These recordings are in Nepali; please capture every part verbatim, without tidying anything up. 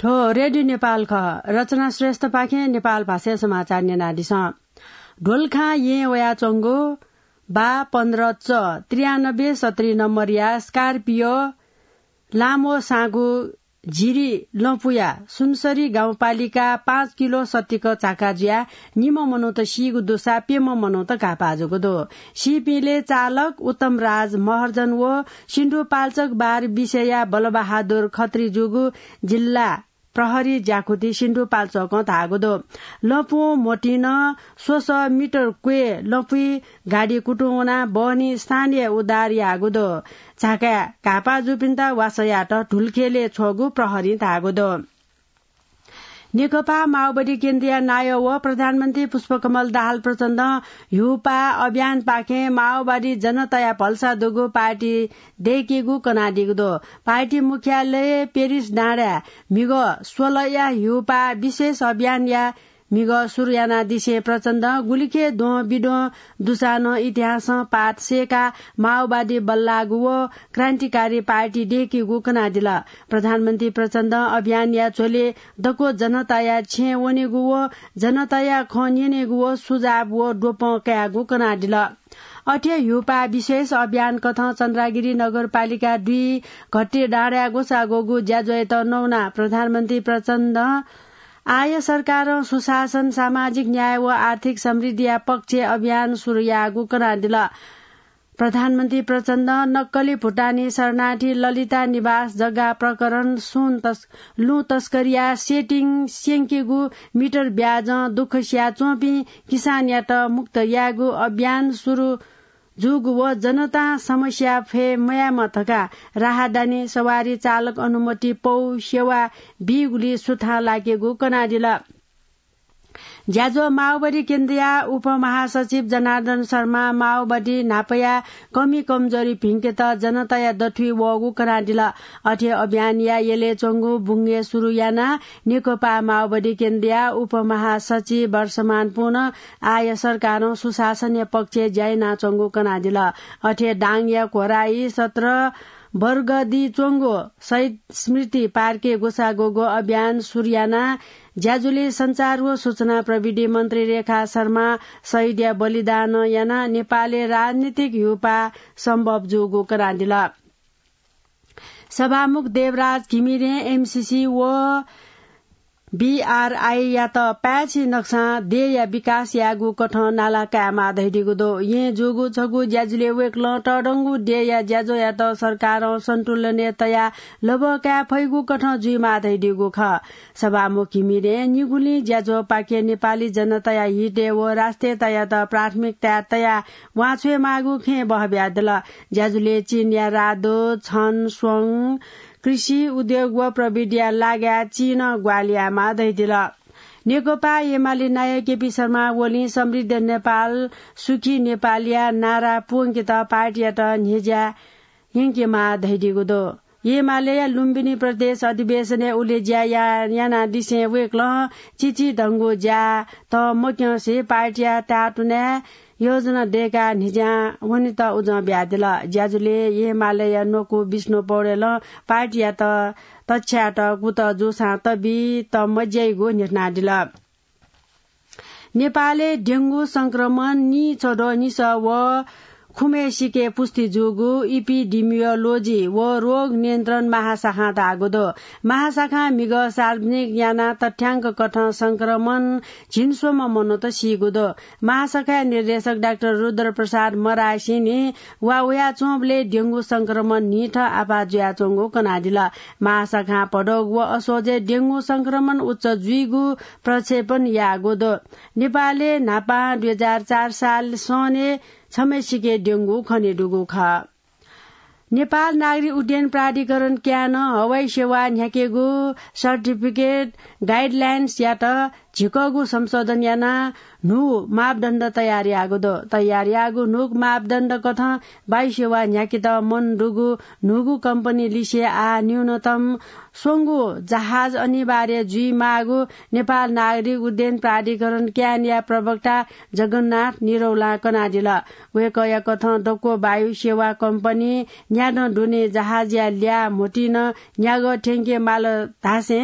ठो रेडियो नेपाल ख रचना श्रेष्ठ पाखे नेपाल भाषा समाचार नेनादिस ढोलखा ये वया चंगो बा पन्ध्र च त्रियानब्बे सत्री नम्बर या स्कार्पियो लामो सागु झिरी लपुया सुनसरी गाउँपालिका पाँच किलो सत्तीक चाकाजिया निम मनौत सिगु दोसा पेम मनौत कापाजोको दो सिपीले चालक उत्तम राज महर्जन वो सिन्धु पाल्चक बार विषया बलबहादुर खत्री जुगु जिल्ला प्रहरी जाकुती सिन्धु पाल्चक धागो दो लपु मोटिन सोस मिटर क्वे लपुई गाडी कुटुना बहनी स्थानीय उदार यागो दो झाका कापा जुपिन्ता वासयाट ढुल्खेले छोगु प्रहरी धागो दो नेकपा माओवादी केन्द्रीय नायक व प्रधानमन्त्री पुष्पकमल दाहाल प्रचण्ड युपा अभियान पाखे माओवादी जनताया भल्सा दुगु पार्टी देखिगु कनाडिगु दो पार्टी मुख्यालय पेरिस डाँडा मिग सोह्र या युपा विशेष अभियान या मिग सुरयाना दिशे प्रचण्ड गुलिखे दो बिडो दुसानो इतिहास पाठ सेका माओवादी बल्लागु व क्रान्तिकारी पार्टी डेकीगु कनादिल प्रधानमन्त्री प्रचण्ड अभियान या चोले दको जनताया छे वनेगु व जनताया खनेगु व सुझाव व डोप क्यागु कनादिल अठे युपा विशेष अभियान कथ चन्द्रगिरी नगरपालिका दुई घट्टे डाँडा गोसागोगु ज्याजोयत नौना प्रधानमन्त्री प्रचण्ड आय सरकार सुशासन सामाजिक न्याय व आर्थिक समृद्धि पक्ष अभियान सुरुयागु कनादिल प्रधानमन्त्री प्रचण्ड नक्कली भुटानी शरणार्थी ललिता निवास जग्गा प्रकरण सुन तस लु तस्करिया सेटिङ सेङ्केगु मिटर ब्याज दुख स्या चोपी किसान यात मुक्त यागु अभियान सुरु जुग व जनता समस्या फे मयामथका राहदानी सवारी चालक अनुमति पौ सेवा बिगुली सुथा लागेगु कनाडिल ज्याजो माओवादी केन्द्रीय उपमहासचिव जनार्दन शर्मा माओवादी नापया कमी कमजोरी भिङ्केत जनताया दठुई वगु कनाडिल अठे अभियान या येले चंगु बुङ्गे सुरुयाना नेकपा माओवादी केन्द्रीय उपमहासचिव वर्षमान पुन आय सरकार सुशासन पक्ष ज्याइना चंगु कनाडिल अठे डाङ या कोराई सत्र वर्गदी चोङ्गो शहीद स्मृति पार्के गोसागोगो अभियान सुरयाना ज्याजुले संचार व सूचना प्रविधि मन्त्री रेखा शर्मा शहीद या बलिदान याना नेपाली राजनीतिक युपा सम्भव जुगो करादिल सभामुख देवराज घिमिरे एमसीसी व बीआरआई या त प्याछि नक्सा दे या विकास यागु कठ नाला कामा धैडिगु दो ये जुगु छगु ज्याजुले वेक्ल टडंगु दे या ज्याजो या त सरकार सन्तुलने तया लबका फैगु कठ जुइमा धैडिगु ख सभामुख घिमिरे निगुली ज्याजो पाके नेपाली जनताया हिटे व राष्ट्रिय तया त प्राथमिकता तया वाछे मागु खे बहब्यादल ज्याजुले चीन या रादो छन स्वङ कृषि उद्योग व प्रविधि लाग्या चीन ग्वालियामा दैदिल नेकपा एमाले नायक केपी शर्मा ओली समृद्ध नेपाल सुखी नेपालिया नारा पुङ्कित पार्टीयात निजा हिङ्केमा धैदिगु दो एमाले लुम्बिनी प्रदेश अधिवेशन उले ज्या याना दिसे वेक्ल चिची ढङ्गो ज्या त मुख्य से पार्टीया ताटुने योजना देका निजा हुने त उज ब्यादिल ज्याजुले एमाले नोकु विष्णु पौडेल पार्टीया त तछ्याट गुत जोसा तबी त मज्याइगो निर्नादिल नेपालले डेंगू संक्रमण नि छोडो निस व खुमे सिके पुष्टि जुगु इपिडिमियोलोजी व रोग नियन्त्रण महाशाखा दागोदो महाशाखा मिग सार्वजनिक याना तथ्याङ्क कथ संक्रमण झिन्सोमा मनोत सिगुदो महाशाखा निर्देशक डाक्टर रुद्र प्रसाद मरासिनी वाउया चोबले डेंगू संक्रमण निठ आपाजुया चोंगो कनादिल महाशाखा पडोग व असोजे डेंगू संक्रमण उच्च जुइगु प्रक्षेपण यागोदो नेपालले नापा दुई हजार चार साल सने छमेसिके डेंगू खनेडुगु ख नेपाल नागरिक उड्डयन प्राधिकरण क्यान हवाई सेवा न्याकेगु सर्टिफिकेट गाइडलाइन्स या त झिकगु संशोधन याना नु मापदण्ड तयारी आगोदो तयारी आगु नुक मापदण्ड कथ वायु सेवा न्याकित मन डुगु नुगु कम्पनी लिसे आ न्यूनतम सोंगु जहाज अनिवार्य जुई मागु नेपाल नागरिक उड्डयन प्राधिकरण क्यानिया प्रवक्ता जगन्नाथ निरौला कनादिल वेकया कथ डको वायु सेवा कम्पनी न्याड डुने जहाज या ल्या मोटिन न्याग ठेंके माल धासे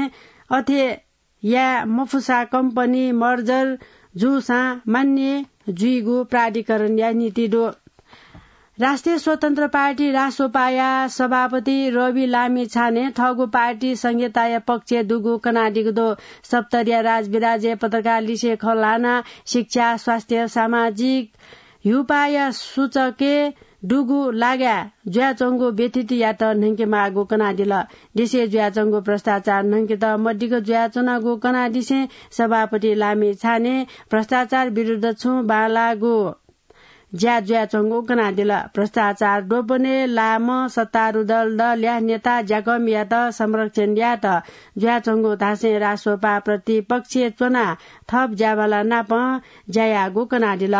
अथे या मफुसा कम्पनी मर्जर जुसा मान्य जुइगु प्राधिकरण या नीति दो राष्ट्रिय स्वतन्त्र पार्टी रासोपाया सभापति रवि लामी छाने ठगु पार्टी संहिताया पक्ष दुगु कनाडिगु दो सप्तरिया राजविराजे पत्रकार लिसे खलाना शिक्षा स्वास्थ्य सामाजिक युपाय सूचके डुगु लाग्या ज्याचंगो बेथिति यात नंके मागु कनाडिल दिसे ज्याचंगो भ्रष्टाचार नंके त मड्डीको ज्याचनागु कनाडिसे सभापति लामी छाने भ्रष्टाचार विरुद्ध छु बालागु ज्या ज्याचंगो कनाडिल भ्रष्टाचार डोबने लाम सत्तारू दल दल या नेता ज्याकम या त संरक्षण या त ज्याचंगो धासे रासोपा प्रतिपक्षीय चुना थप ज्यावाला नाप ज्यायागु कनाडिल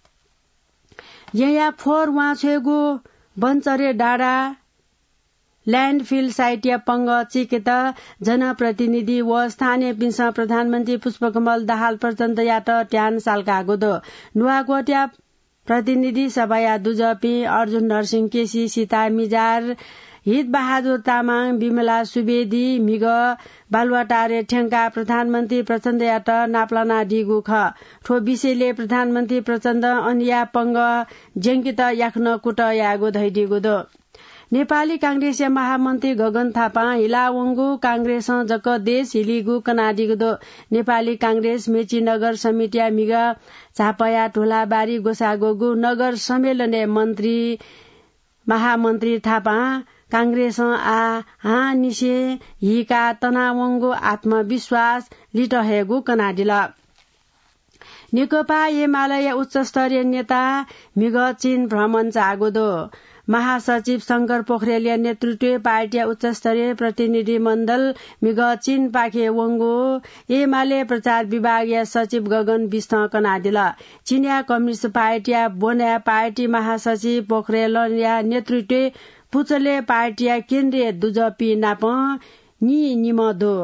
यहाँ फोर वाछेगु बन्चरे डाँडा ल्यान्डफिल साइट या पंग चिकेत जनप्रतिनिधि व स्थानीय पिंस प्रधानमन्त्री पुष्पकमल दाहाल प्रचण्ड यात ट्यान सालका गोदो नुवाकोट्या प्रतिनिधि सभा दुजपी अर्जुन नरसिंह केसी सीता मिजार हित बहादुर तामाङ विमला सुवेदी मिग बालुवाटारे ठेंगा प्रधानमन्त्री प्रचण्ड यात नाप्लाना डिगु ख ठो विषयले प्रधानमन्त्री प्रचण्ड अनिया पंग जेंकित याख्न कुट यागो धैडिगु दो नेपाली कांग्रेस महामन्त्री गगन थापा हिलावंगु कांग्रेस जक देश हिलिगु कनाडिगु दो नेपाली कांग्रेस मेची नगर समितिया मिग झापया ढोलाबारी गोसागोगु नगर सम्मेलन मन्त्री महामन्त्री थापा कांग्रेस आ हा निसे हिका तनावंगु आत्मविश्वास लिटहेगु कनाडिल नेकपा एमाले उच्च स्तरीय नेता मिग चीन भ्रमण जागोदो महासचिव शंकर पोखरेलिया नेतृत्व पार्टी उच्च स्तरीय प्रतिनिधि मण्डल मिग चीन पाखे वंगो एमाले प्रचार विभाग या सचिव गगन विष्ण कनाडिल चीनिया कम्युनिस्ट पार्टी बोना पार्टी महासचिव पोखरेलिया नेतृत्व पुचले पार्टी केन्द्रीय दुजपी नाप नि निमदो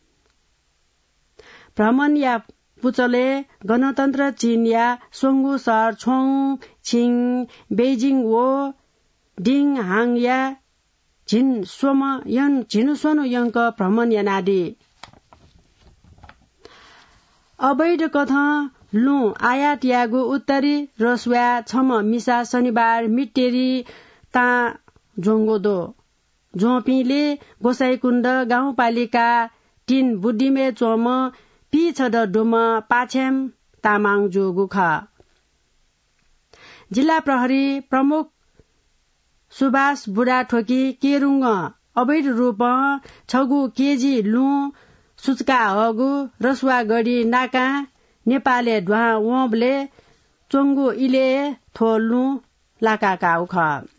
भ्रमण या पुचले गणतन्त्र चीन या सोंगु शहर छोङ छिङ बेजिङ वो डिङ हाङ या झिन सोम यन झिनु सोनु यंक भ्रमण यनादि अवैध कथ लु आयात यागु उत्तरी रसुवा छम मिसा शनिबार मिटेरी ता जोंगोदो जोपीले गोसाईकुण्ड गाउँपालिका तीन बुद्धिमे चोम पी छद डोम पाछ्याम तामाङ जोगु ख जिल्ला प्रहरी प्रमुख सुभाष बुढाठोकी केरुङ अवैध रूप छगु केजी लु सुचका हगु रसुवा गढी नाका नेपाले ढ्वा वबले चोंगु इले थोल्नु लाकाका उख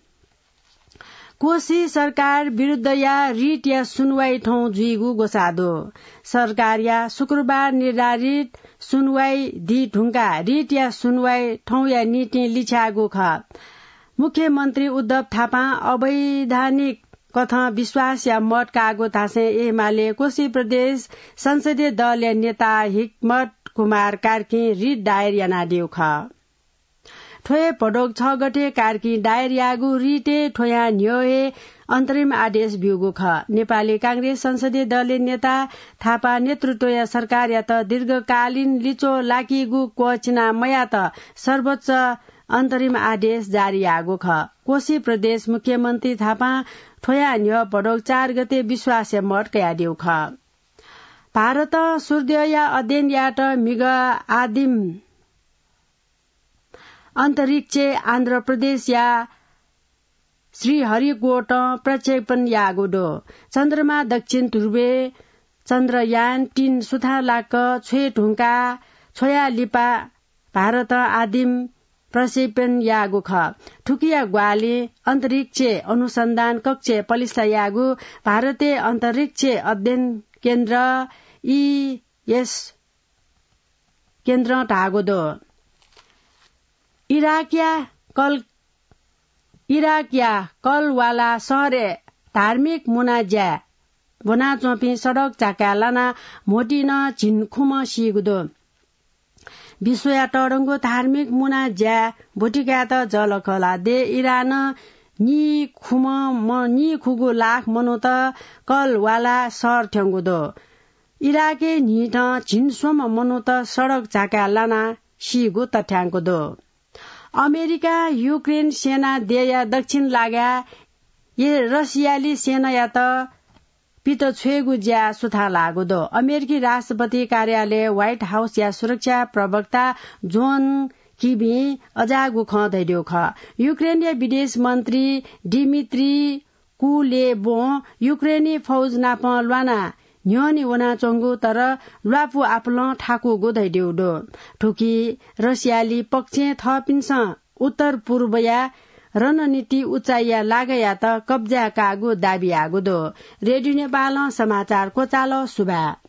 कोशी सरकार विरुद्ध या रिट या सुनवाई ठौ जुइगु गोसादो सरकार या शुक्रबार निर्धारित सुनवाई दि ढुंगा रिट या सुनवाई ठौ या नीति लिछागु ख मुख्यमन्त्री उद्धव थापा अवैधानिक कथा विश्वास या मत कागो थासे एमाले कोशी प्रदेश संसदीय दल या नेता हिकमत कुमार कार्की रिट दायर यानादिउ ख ठोए पडोक छ गते कार्की दायर यागु रिटे ठोया न्योए अन्तरिम आदेश बिउगु ख नेपाली कांग्रेस संसदीय दलले नेता थापा नेतृत्व या सरकार या त दीर्घकालीन लिचो लाकीगु कोचिना मया त सर्वोच्च अन्तरिम आदेश जारी आगो ख कोशी प्रदेश मुख्यमन्त्री थापा ठोया न्यो पडोक चार गते विश्वास मत कयादिउ ख भारत सूर्य या अध्ययन याट मिग आदिम अन्तरिक्ष आन्ध्र प्रदेश या श्रीहरिकोट प्रक्षेपण यागोडो चन्द्रमा दक्षिण ध्रुवे चन्द्रयान तीन सुथा लाक छे ढुंका छोया लिपा भारत आदिम प्रक्षेपण यागु ख ठुकिया ग्वाले अन्तरिक्ष अनुसन्धान कक्ष पलिसा यागु भारतीय अन्तरिक्ष अध्ययन केन्द्र ईएस केन्द्र ढागोदो इराकिया कल इराकिया कलवाला शहरे धार्मिक मुनाज्या बोना चोपी सडक चाका लाना मोटिन झिनखुम सिगुदो विश्वया टडंगो धार्मिक मुनाज्या बोटिका त जलकला दे इरान नि खुम नि खुगु लाख मनो त कलवाला शहर ठ्याङ्गुदो इराके निट झिनसोम मनोत सड़क झाका लाना सिगो तथ्याङ्क दो अमेरिका युक्रेन सेना देया दक्षिण लाग्या ये रसियाली सेना या त पित छुगु ज्या सुथा लागो दो अमेरिकी राष्ट्रपति कार्यालय व्हाइट हाउस या सुरक्षा प्रवक्ता जोन किबी अजागु ख दैड्यो ख युक्रेनिया विदेश मन्त्री डिमित्री कुलेबो युक्रेनी फौज नाप ल्वाना न्योनी वना चंगु तर ल्वापु आपल ठाकु गो दैड्यो दो ठुकी रसियाली पक्ष थपिन्छ उत्तर पूर्वया रणनीति उचाइया लागया त कब्जा कागु दाबी आगो दो रेडियो नेपाल समाचारको चालो सुबा